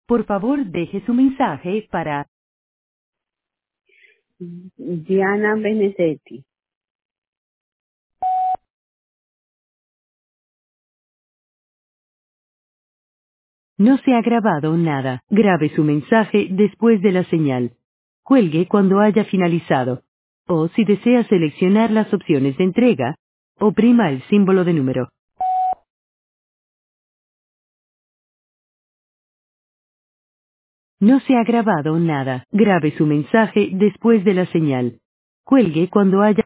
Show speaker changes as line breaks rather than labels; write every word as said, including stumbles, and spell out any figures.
Por favor, deje su mensaje para...
Diana Benedetti.
No se ha grabado nada. Grabe su mensaje después de la señal. Cuelgue cuando haya finalizado. O si desea seleccionar las opciones de entrega, oprima el símbolo de número. No se ha grabado nada. Grabe su mensaje después de la señal. Cuelgue cuando haya